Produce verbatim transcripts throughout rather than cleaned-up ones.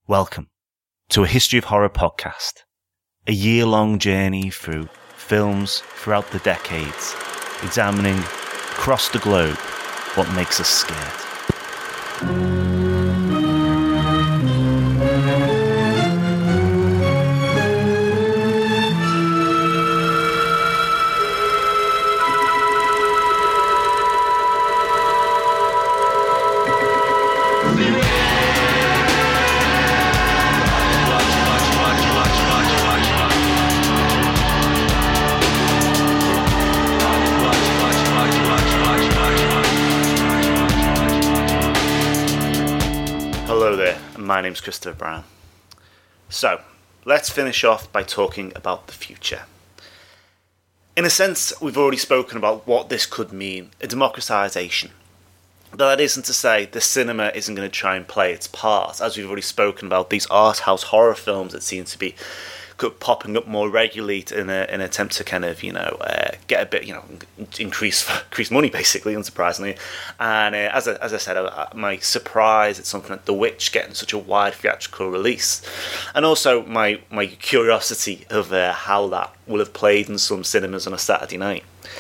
Welcome to a History of Horror podcast, a year-long journey through films throughout the decades, examining across the globe what makes us scared. Hello there, my name's Christopher Brown. So, let's finish off by talking about the future. In a sense, we've already spoken about what this could mean, a democratisation. But that isn't to say the cinema isn't going to try and play its part, as we've already spoken about these art house horror films that seem to be popping up more regularly in, a, in an attempt to kind of, you know, uh, get a bit, you know, increase increase money, basically, unsurprisingly. And uh, as, I, as I said, uh, my surprise at something like The Witch getting such a wide theatrical release. And also my, my curiosity of uh, how that will have played in some cinemas on a Saturday night.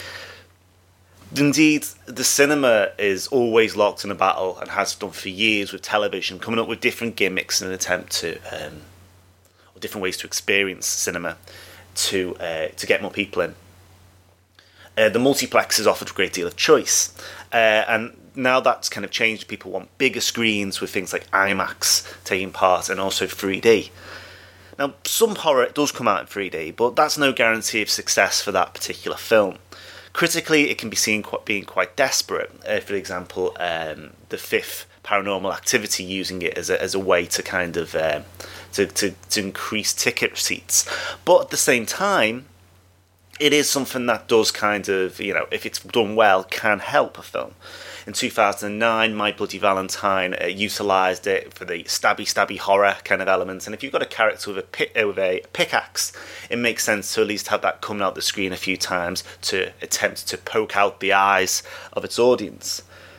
Indeed, the cinema is always locked in a battle and has done for years with television, coming up with different gimmicks in an attempt to... Um, or different ways to experience cinema to uh, to get more people in. Uh, the multiplex has offered a great deal of choice, uh, and now that's kind of changed. People want bigger screens with things like IMAX taking part, and also three D. Now, some horror does come out in three D, but that's no guarantee of success for that particular film. Critically, it can be seen quite, being quite desperate. Uh, for example, um, the fifth Paranormal Activity using it as a, as a way to kind of uh, to, to, to increase ticket receipts. But at the same time, it is something that does kind of, you know, if it's done well, can help a film. In two thousand nine, My Bloody Valentine uh, utilised it for the stabby stabby horror kind of element. And if you've got a character with a pick, uh, with a pickaxe, it makes sense to at least have that coming out the screen a few times to attempt to poke out the eyes of its audience.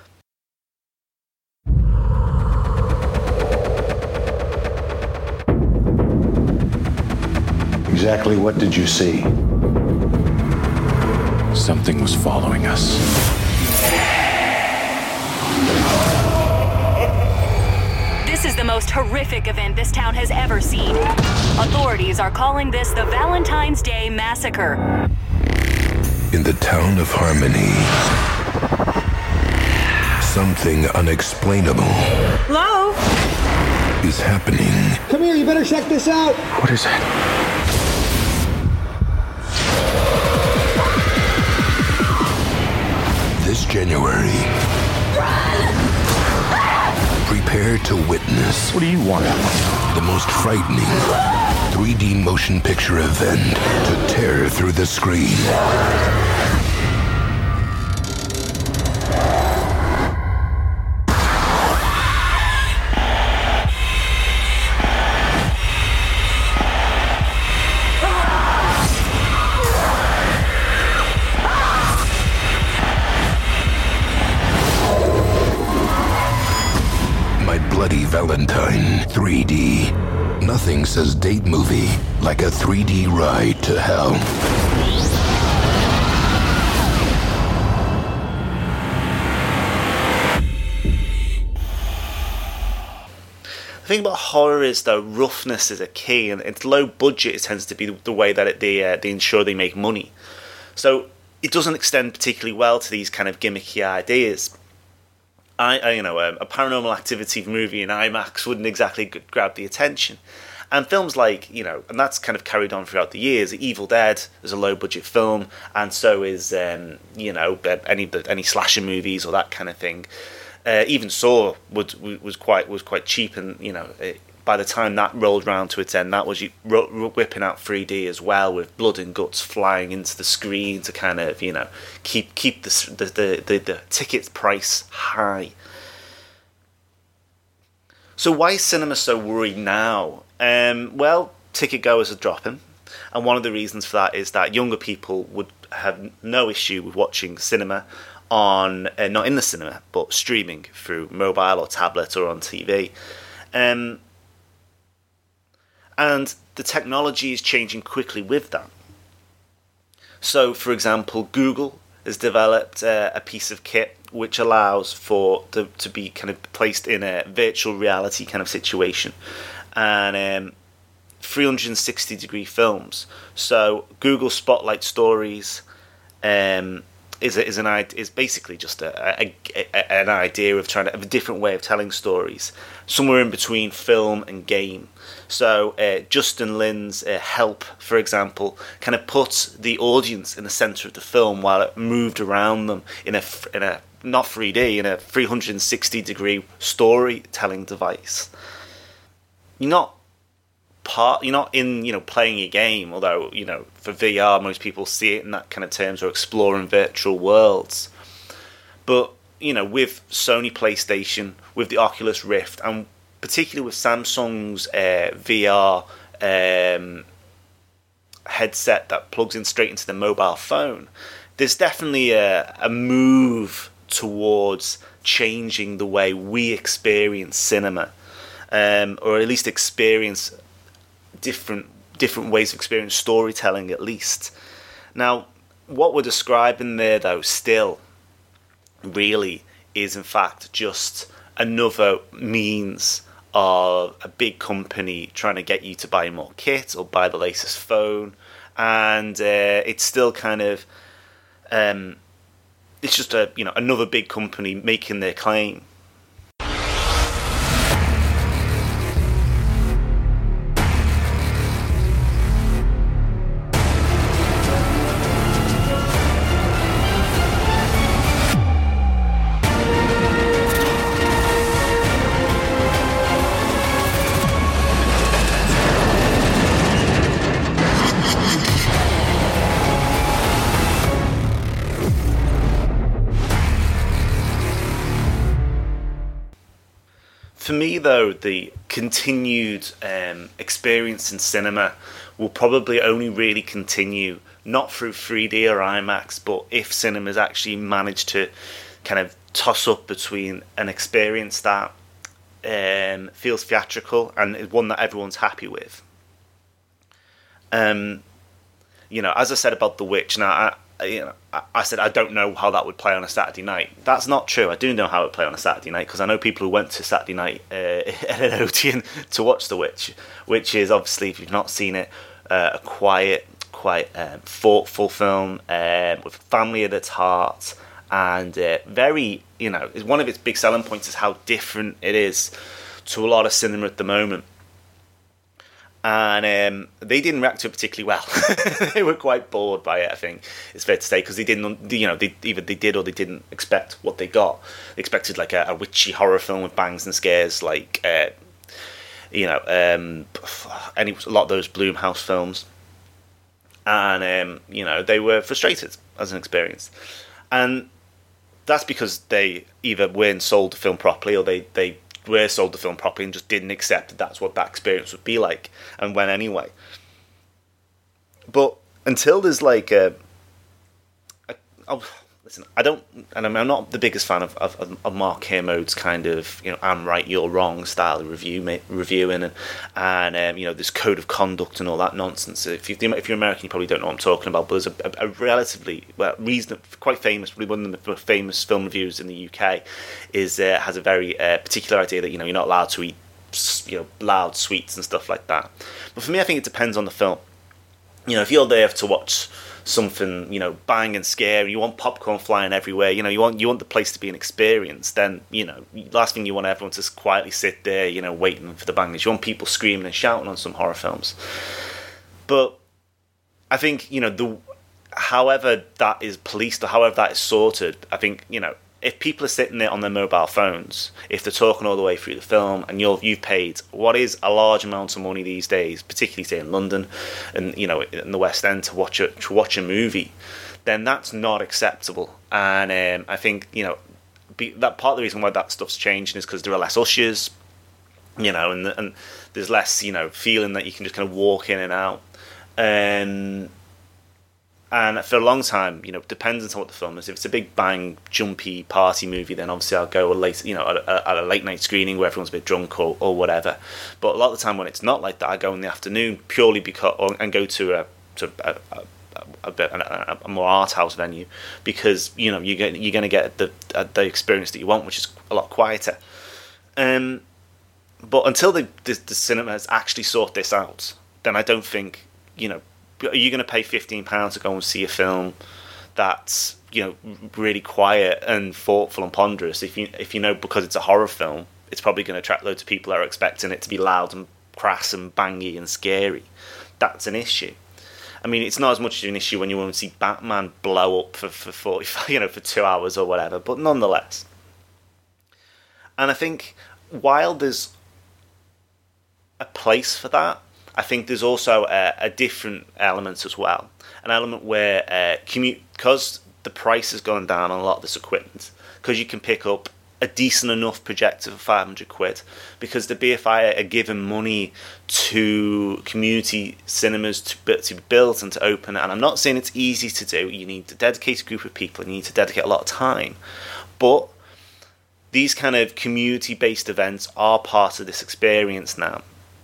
Exactly what did you see? Something was following us. This is the most horrific event this town has ever seen. Authorities are calling this the Valentine's Day Massacre. In the town of Harmony, something unexplainable Hello? is happening. Come here, you better check this out. What is it? This January, prepare to witness What do you want? the most frightening three D motion picture event to tear through the screen. Bloody Valentine three D. Nothing says date movie like a three D ride to hell. The thing about horror is, though, roughness is a key, and it's low budget. It tends to be the way that it, they uh, they ensure they make money. So it doesn't extend particularly well to these kind of gimmicky ideas. I, I, you know, um, a Paranormal Activity movie in IMAX wouldn't exactly g- grab the attention. And films like, you know, and that's kind of carried on throughout the years. Evil Dead is a low-budget film, and so is, um, you know, any any slasher movies or that kind of thing. Uh, even Saw would, was quite was quite cheap, and you know, it, by the time that rolled round to its end, that was whipping out three D as well, with blood and guts flying into the screen to kind of, you know, keep keep the the the, the, the ticket price high. So why is cinema so worried now? Um, well, ticket goers are dropping, and one of the reasons for that is that younger people would have no issue with watching cinema on, uh, not in the cinema, but streaming through mobile or tablet or on T V. Um, And the technology is changing quickly with that. So, for example, Google has developed uh, a piece of kit which allows for the, to be kind of placed in a virtual reality kind of situation, and um, three hundred sixty degree films. So Google Spotlight Stories um, is a, is an is basically just a, a, a an idea of trying to have a different way of telling stories, somewhere in between film and game. So uh, Justin Lin's uh, Help, for example, kind of puts the audience in the centre of the film while it moved around them in a in a not three D, in a three hundred sixty degree storytelling device. You're not part. You're not in you know playing a game, although you know for V R most people see it in that kind of terms, or exploring virtual worlds. But you know with Sony PlayStation, with the Oculus Rift, and particularly with Samsung's uh, V R um, headset that plugs in straight into the mobile phone, there's definitely a, a move towards changing the way we experience cinema, um, or at least experience different different ways of experience storytelling, at least. Now, what we're describing there, though, still really is in fact just another means of a big company trying to get you to buy more kit or buy the latest phone, and uh, it's still kind of um, it's just a you know another big company making their claim. For me, though, the continued um, experience in cinema will probably only really continue not through three D or IMAX, but if cinemas actually manage to kind of toss up between an experience that um, feels theatrical and is one that everyone's happy with. Um, you know, as I said about The Witch, now I, you know, I said I don't know how that would play on a Saturday night. That's not true. I do know how it would play on a Saturday night, because I know people who went to Saturday night uh, at an Odeon to watch The Witch, which is obviously, if you've not seen it, uh, a quiet, quite um, thoughtful film um, with family at its heart, and uh, very, you know, one of its big selling points is how different it is to a lot of cinema at the moment. And um, they didn't react to it particularly well. They were quite bored by it, I think it's fair to say, because they didn't, you know, they, either they did or they didn't expect what they got. They expected like a, a witchy horror film with bangs and scares, like uh, you know, um, any a lot of those Blumhouse films, and um, you know, they were frustrated as an experience, and that's because they either weren't sold the film properly, or they they. were sold the film properly and just didn't accept that that's what that experience would be like, and went anyway. But until there's like a, a oh, listen, I don't, and I'm not the biggest fan of, of, of Mark Kermode's kind of, you know, I'm right, you're wrong style review reviewing, and and um, you know, this code of conduct and all that nonsense. If you if you're American, you probably don't know what I'm talking about. But there's a, a, a relatively well, reason, quite famous, probably one of the most famous film reviewers in the U K, is uh, has a very uh, particular idea that, you know, you're not allowed to eat, you know, loud sweets and stuff like that. But for me, I think it depends on the film. You know, if you're there to watch something, you know, bang and scary, you want popcorn flying everywhere, you know, you want you want the place to be an experience, then, you know, last thing you want everyone to quietly sit there, you know, waiting for the bangers. You want people screaming and shouting on some horror films. But I think, you know, the however that is policed or however that is sorted, I think, you know, if people are sitting there on their mobile phones, if they're talking all the way through the film, and you're, you've paid what is a large amount of money these days, particularly say in London and, you know, in the West End, to watch a to watch a movie, then that's not acceptable. And um, I think, you know, be, that part of the reason why that stuff's changing is because there are less ushers, you know, and and there's less, you know, feeling that you can just kind of walk in and out. Um, And for a long time, you know, dependent on what the film is. If it's a big bang, jumpy party movie, then obviously I'll go a late, you know, at a, at a late night screening where everyone's a bit drunk or, or whatever. But a lot of the time when it's not like that, I go in the afternoon purely because, or, and go to a to a, a, a, bit, a, a more art house venue because you know you get you're going to get the the experience that you want, which is a lot quieter. Um, but until the the, the cinema has actually sorted this out, then I don't think you know. Are you going to pay fifteen pounds to go and see a film that's, you know, really quiet and thoughtful and ponderous? If you if you know because it's a horror film, it's probably going to attract loads of people that are expecting it to be loud and crass and bangy and scary. That's an issue. I mean, it's not as much of an issue when you want to see Batman blow up for for forty-five, you know, for two hours or whatever. But nonetheless, and I think while there's a place for that, I think there's also a, a different element as well. An element where uh, commute, because the price has gone down on a lot of this equipment, because you can pick up a decent enough projector for five hundred quid, because the B F I are giving money to community cinemas to, to be built and to open. And I'm not saying it's easy to do. You need a dedicated group of people, and you need to dedicate a lot of time. But these kind of community-based events are part of this experience now.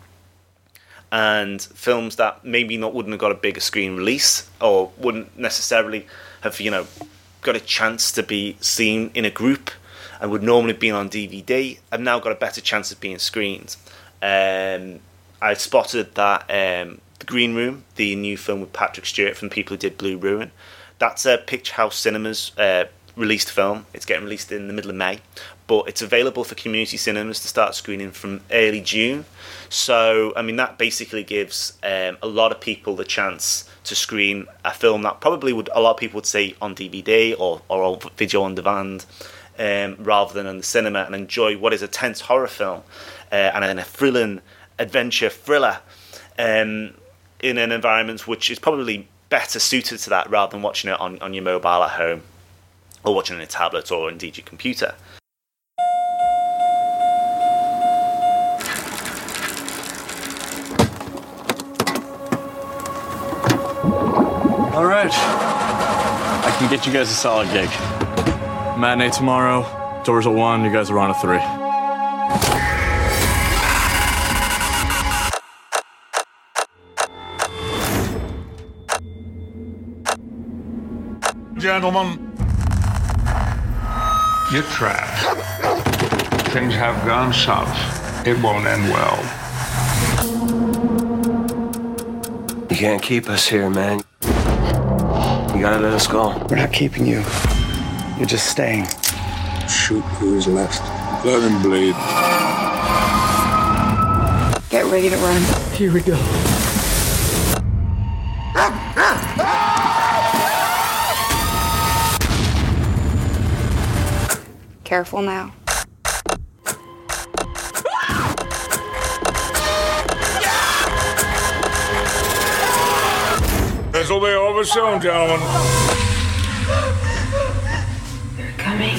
And films that maybe not wouldn't have got a bigger screen release or wouldn't necessarily have, you know, got a chance to be seen in a group and would normally be on D V D have now got a better chance of being screened. Um, I spotted that um, The Green Room, the new film with Patrick Stewart from the people who did Blue Ruin, that's a Picture House Cinemas uh, released film. It's getting released in the middle of May, but it's available for community cinemas to start screening from early June. So, I mean, that basically gives um, a lot of people the chance to screen a film that probably would a lot of people would see on D V D or, or on video on demand um, rather than in the cinema, and enjoy what is a tense horror film uh, and then a thrilling adventure thriller um, in an environment which is probably better suited to that rather than watching it on, on your mobile at home or watching it on a tablet or indeed your computer. All right, I can get you guys a solid gig. Matinee tomorrow, doors at one, you guys are on at three. Gentlemen, you're trapped. Things have gone south. It won't end well. You can't keep us here, man. You gotta let us go. We're not keeping you. You're just staying. Shoot who's left. Let him bleed. Get ready to run. Here we go. Careful now. This'll be over soon, gentlemen. They're coming.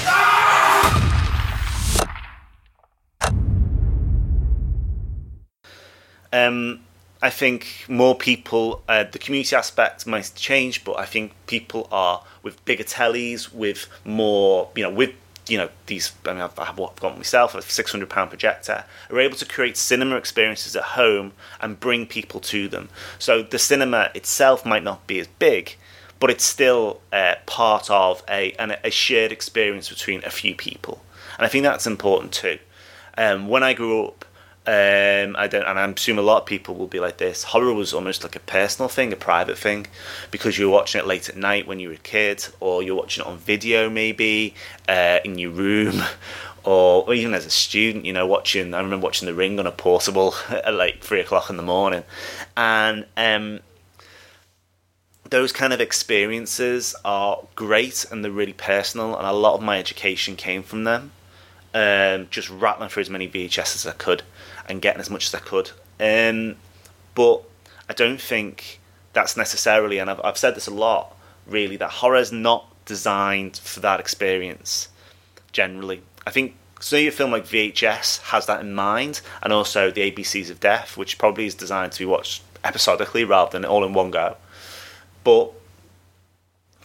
Um, I think more people, uh, the community aspect might change, but I think people are with bigger tellies, with more, you know, with you know these. I mean, I've, I've got myself a six hundred pound projector. Are able to create cinema experiences at home and bring people to them. So the cinema itself might not be as big, but it's still uh, part of a an, a shared experience between a few people, and I think that's important too. Um, when I grew up. Um, I don't, and I'm assuming a lot of people will be like this. Horror was almost like a personal thing, a private thing, because you were watching it late at night when you were a kid, or you're watching it on video maybe uh, in your room, or, or even as a student. You know, watching. I remember watching The Ring on a portable at like three o'clock in the morning, and um, those kind of experiences are great and they're really personal. And a lot of my education came from them. Um, just rattling through as many V H S as I could and getting as much as I could. Um, but I don't think that's necessarily, and I've, I've said this a lot, really, that horror is not designed for that experience, generally. I think so a film like V H S has that in mind, and also the A B Cs of Death, which probably is designed to be watched episodically rather than all in one go. But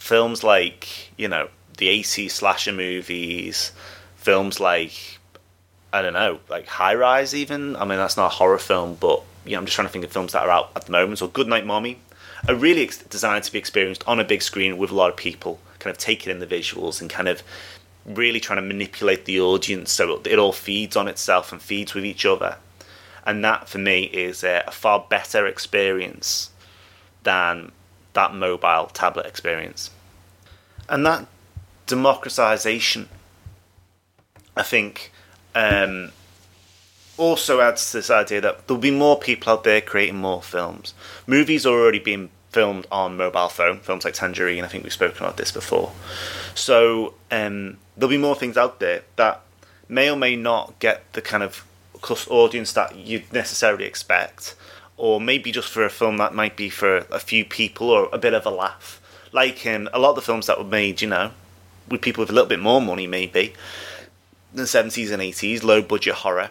films like, you know, the eighties slasher movies, films like, I don't know, like High Rise even. I mean, that's not a horror film, but, you know, I'm just trying to think of films that are out at the moment. Or Goodnight Mommy are really ex- designed to be experienced on a big screen with a lot of people, kind of taking in the visuals and kind of really trying to manipulate the audience so it all feeds on itself and feeds with each other. And that, for me, is a, a far better experience than that mobile tablet experience. And that democratization, I think, um, also adds to this idea that there'll be more people out there creating more films. Movies are already being filmed on mobile phone, films like Tangerine, I think we've spoken about this before. So um, there'll be more things out there that may or may not get the kind of audience that you'd necessarily expect, or maybe just for a film that might be for a few people or a bit of a laugh. Like um, a lot of the films that were made, you know, with people with a little bit more money maybe, in the seventies and eighties, low budget horror.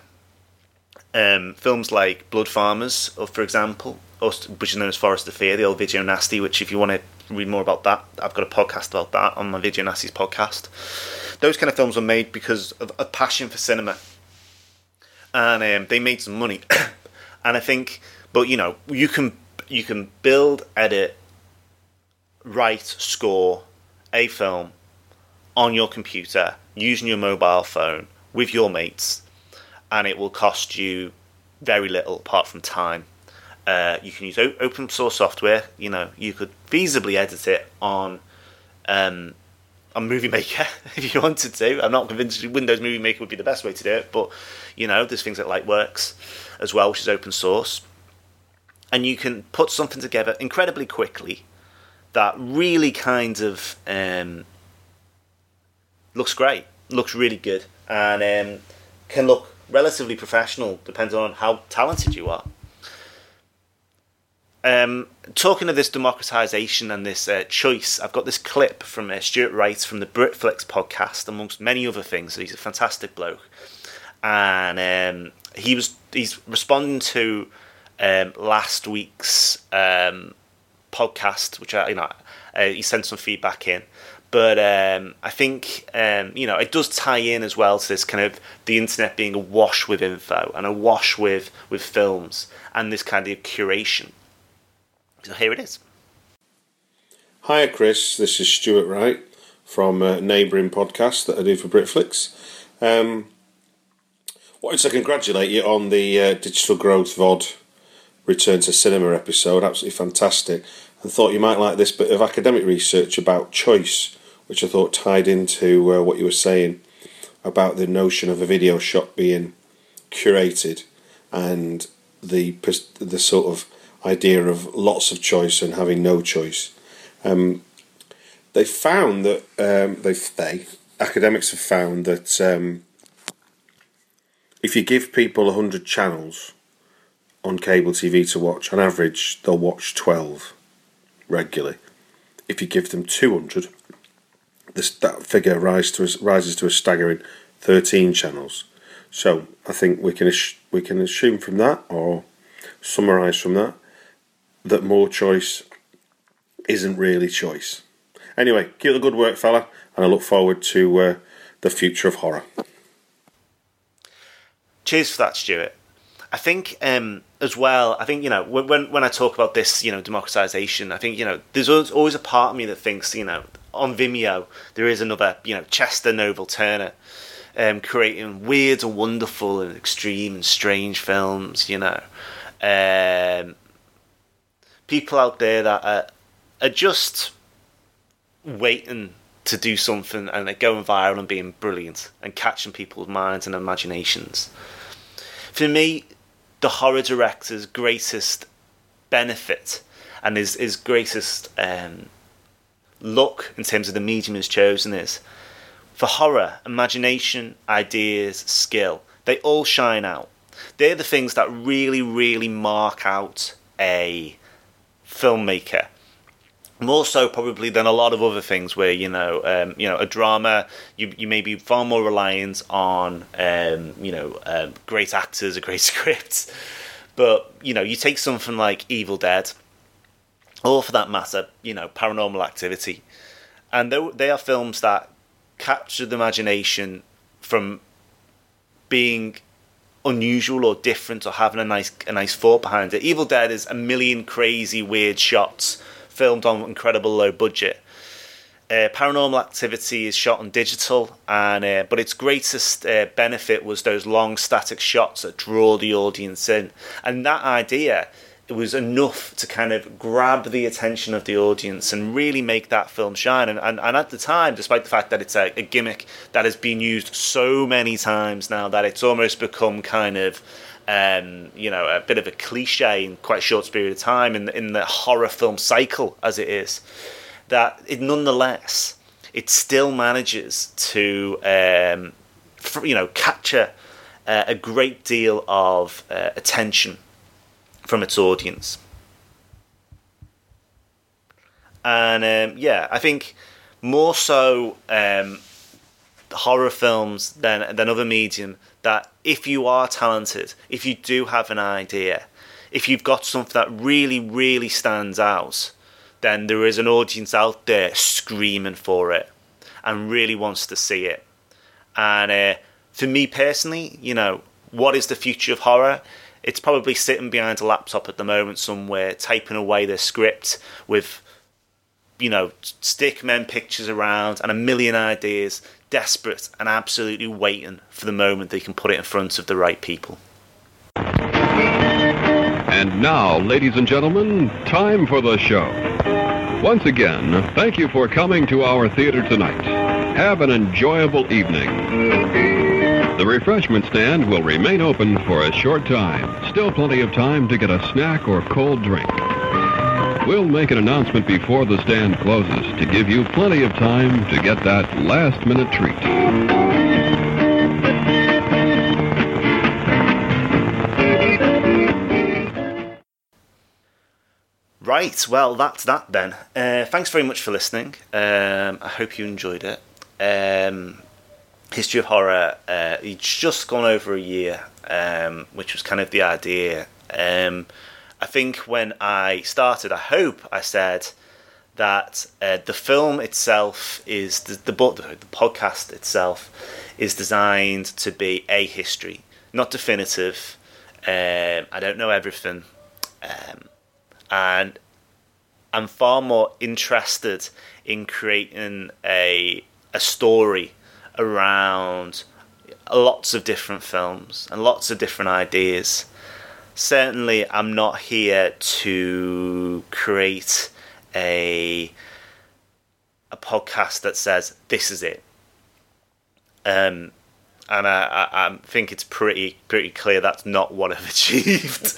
Um, films like Blood Farmers, for example, or, which is known as Forest of Fear, the old Video Nasty, which if you want to read more about that, I've got a podcast about that on my Video Nasty's podcast. Those kind of films were made because of a passion for cinema. And um, they made some money. And I think, but you know, you can you can build, edit, write, score a film on your computer using your mobile phone with your mates, and it will cost you very little apart from time. Uh, you can use o- open source software. You know, you could feasibly edit it on um, on Movie Maker if you wanted to. I'm not convinced Windows Movie Maker would be the best way to do it, but you know, there's things like Lightworks as well, which is open source, and you can put something together incredibly quickly that really kind of um, looks great, looks really good, and um, can look relatively professional depending on how talented you are. Um, talking of this democratization and this uh, choice, I've got this clip from uh, Stuart Wright from the Britflix podcast, amongst many other things. He's a fantastic bloke, and um, he was he's responding to um, last week's um, podcast, which I, you know uh, he sent some feedback in. But um, I think, um, you know, it does tie in as well to this kind of the internet being awash with info and awash with, with films and this kind of curation. So here it is. Hiya, Chris. This is Stuart Wright from a neighbouring podcast that I do for Britflix. Um, wanted to congratulate you on the uh, Digital Growth V O D Return to Cinema episode. Absolutely fantastic. And thought you might like this bit of academic research about choice, which I thought tied into uh, what you were saying about the notion of a video shot being curated and the the sort of idea of lots of choice and having no choice. Um, they found that um, they they academics have found that um, if you give people a hundred channels on cable T V to watch, on average they'll watch twelve regularly. If you give them two hundred, this, that figure rise to a, rises to a staggering thirteen channels. So I think we can ass- we can assume from that, or summarise from that, that more choice isn't really choice. Anyway, keep the good work, fella, and I look forward to uh, the future of horror. Cheers for that, Stuart. I think um, as well, I think, you know, when when I talk about this, you know, democratization, I think, you know, there's always a part of me that thinks, you know, on Vimeo, there is another, you know, Chester Noble Turner um, creating weird and wonderful and extreme and strange films, you know. Um, people out there that are, are just waiting to do something and they're going viral and being brilliant and catching people's minds and imaginations. For me, the horror director's greatest benefit and his, his greatest um, look in terms of the medium he's chosen is, for horror, imagination, ideas, skill, they all shine out. They're the things that really, really mark out a filmmaker. More so probably than a lot of other things where, you know, um, you know, a drama, you you may be far more reliant on, um, you know, um, great actors, a great script. But, you know, you take something like Evil Dead, or for that matter, you know, Paranormal Activity. and they they are films that capture the imagination from being unusual or different or having a nice a nice thought behind it. Evil Dead is a million crazy weird shots filmed on incredible low budget. Uh, Paranormal Activity is shot on digital, and uh, but its greatest uh, benefit was those long static shots that draw the audience in, and that idea, it was enough to kind of grab the attention of the audience and really make that film shine. And and, and at the time, despite the fact that it's a, a gimmick that has been used so many times now that it's almost become kind of um, you know a bit of a cliche in quite a short period of time in the, in the horror film cycle as it is, that it nonetheless it still manages to um, for, you know capture uh, a great deal of uh, attention from its audience. And um, yeah, I think more so um, horror films than than other medium, that if you are talented, if you do have an idea, if you've got something that really, really stands out, then there is an audience out there screaming for it and really wants to see it. And uh, for me personally, you know, what is the future of horror? It's probably sitting behind a laptop at the moment somewhere, typing away their script with, you know, stick men pictures around and a million ideas, desperate and absolutely waiting for the moment they can put it in front of the right people. And now, ladies and gentlemen, time for the show. Once again, thank you for coming to our theater tonight. Have an enjoyable evening. The refreshment stand will remain open for a short time. Still plenty of time to get a snack or cold drink. We'll make an announcement before the stand closes to give you plenty of time to get that last-minute treat. Right, well, that's that then. Uh, thanks very much for listening. Um, I hope you enjoyed it. Um, History of Horror, uh, it's just gone over a year, um, which was kind of the idea. Um, I think when I started, I hope I said that uh, the film itself is, the, the, the, the podcast itself is designed to be a history, not definitive. Um, I don't know everything. Um, and I'm far more interested in creating a a story around lots of different films and lots of different ideas. Certainly, I'm not here to create a a podcast that says this is it. Um, and I, I, I think it's pretty pretty clear that's not what I've achieved.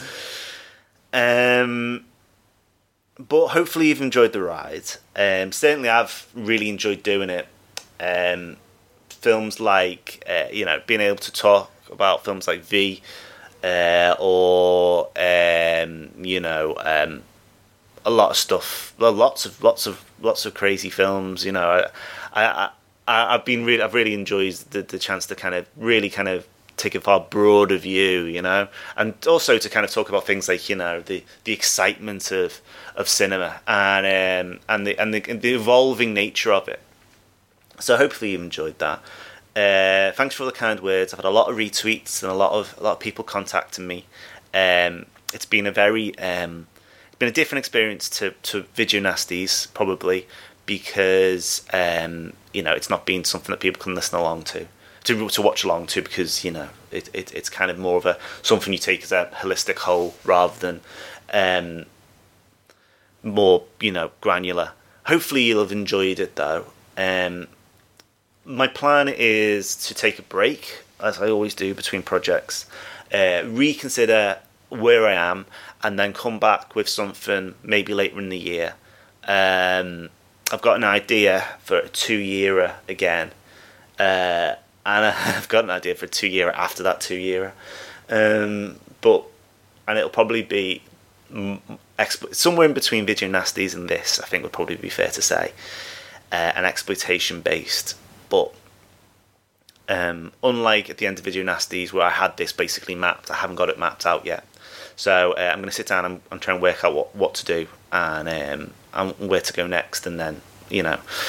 um, but hopefully, you've enjoyed the ride. Um, certainly, I've really enjoyed doing it. Um, films like, uh, you know, being able to talk about films like V, uh, or um, you know, um, a lot of stuff, well, lots of lots of lots of crazy films. You know, I, I, I I've been really, I've really enjoyed the the chance to kind of really kind of take a far broader view, you know, and also to kind of talk about things like, you know, the the excitement of of cinema and um, and the and the, and the evolving nature of it. So hopefully you've enjoyed that. Uh, thanks for all the kind words. I've had a lot of retweets and a lot of a lot of people contacting me. Um, it's been a very um, it's been a different experience to to Video Nasties, probably because um, you know, it's not been something that people can listen along to, to to watch along to, because, you know, it, it it's kind of more of a something you take as a holistic whole rather than um, more, you know, granular. Hopefully you'll have enjoyed it though. Um, my plan is to take a break, as I always do between projects, uh, reconsider where I am, and then come back with something maybe later in the year. Um, I've got an idea for a two-yearer again, uh, and I've got an idea for a two-yearer after that two-yearer. Um, but and it'll probably be exp- somewhere in between Video Nasties and this, I think would probably be fair to say. Uh, an exploitation based, but um, unlike at the end of Video Nasties where I had this basically mapped, I haven't got it mapped out yet. So uh, I'm going to sit down and I'm trying to work out what, what to do and, um, and where to go next, and then, you know,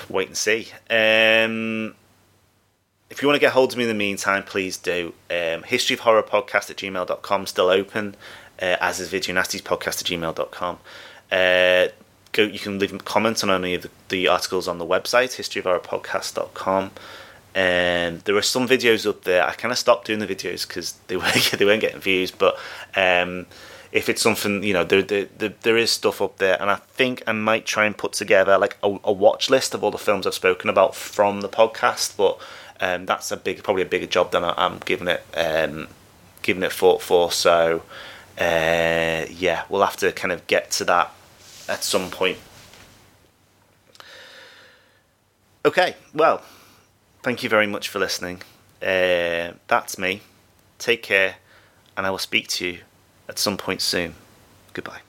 wait and see. Um, if you want to get hold of me in the meantime, please do. Um, history of horror podcast at gmail dot com, still open, uh, as is video nasties podcast at gmail dot com. Uh, go, you can leave comments on any of the, the articles on the website, history of horror podcast dot com. Um, there are some videos up there. I kind of stopped doing the videos because they weren't, they weren't getting views, but um, if it's something, you know, there, there, there, there is stuff up there, and I think I might try and put together like a, a watch list of all the films I've spoken about from the podcast, but um, that's a big, probably a bigger job than I, I'm giving it, um, giving it thought for. So, uh, yeah, we'll have to kind of get to that at some point. Okay, well, thank you very much for listening. Uh, that's me. Take care, and I will speak to you at some point soon. Goodbye.